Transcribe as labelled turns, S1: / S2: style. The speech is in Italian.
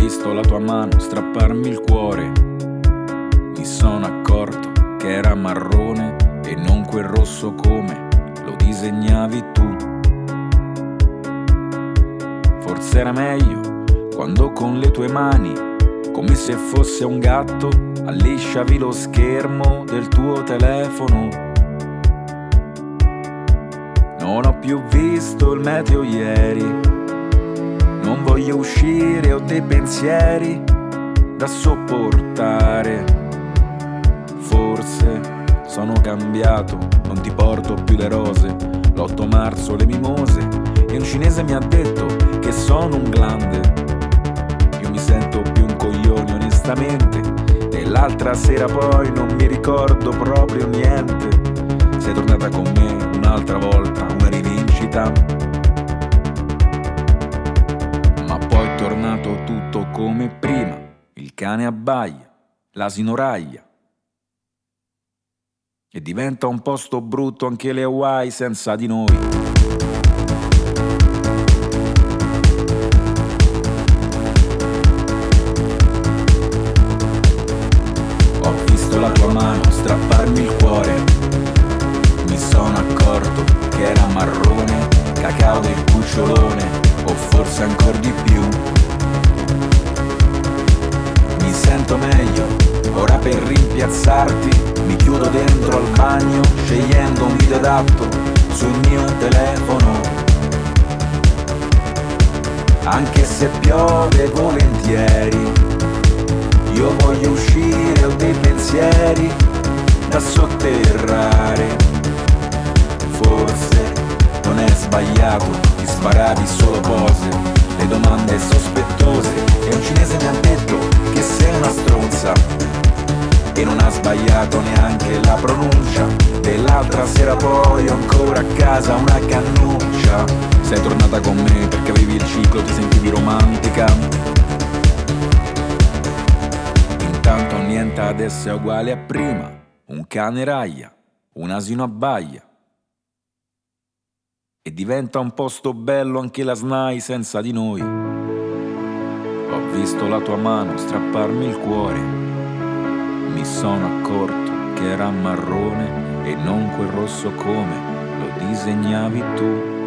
S1: visto la tua mano strapparmi il cuore. Mi sono accorto che era marrone e non quel rosso come lo disegnavi tu. Forse era meglio quando con le tue mani, come se fosse un gatto, allisciavi lo schermo del tuo telefono. Non ho più visto il meteo ieri, non voglio uscire, ho dei pensieri da sopportare. Forse sono cambiato, non ti porto più le rose, l'8 marzo le mimose, e un cinese mi ha detto che sono un glande. Io mi sento più un coglione onestamente, e l'altra sera poi non mi ricordo proprio niente. Sei tornata con me un'altra volta, una rivincita, ma poi è tornato tutto come prima. Il cane abbaia, l'asino raglia, e diventa un posto brutto anche le Hawaii senza di noi. Ho visto la tua mano strapparmi il cuore, mi sono accorto che era marrone, cacao del cucciolone, o forse ancora di più. Mi sento meglio, ora per rimpiazzarti mi chiudo dentro al bagno, scegliendo un video adatto sul mio telefono. Anche se piove volentieri, io voglio uscire, ho dei pensieri da sotterrare. Forse non è sbagliato, ti sparavi solo pose, le domande sospettose, e un cinese mi ha detto che sei una stronza, e non ha sbagliato neanche la pronuncia. E l'altra sera poi ho ancora a casa una cannuccia. Sei tornata con me perché avevi il ciclo, ti sentivi romantica. Intanto niente adesso è uguale a prima. Un cane raglia, un asino abbaia, e diventa un posto bello anche la SNAI senza di noi. Ho visto la tua mano strapparmi il cuore, mi sono accorto che era marrone e non quel rosso come lo disegnavi tu.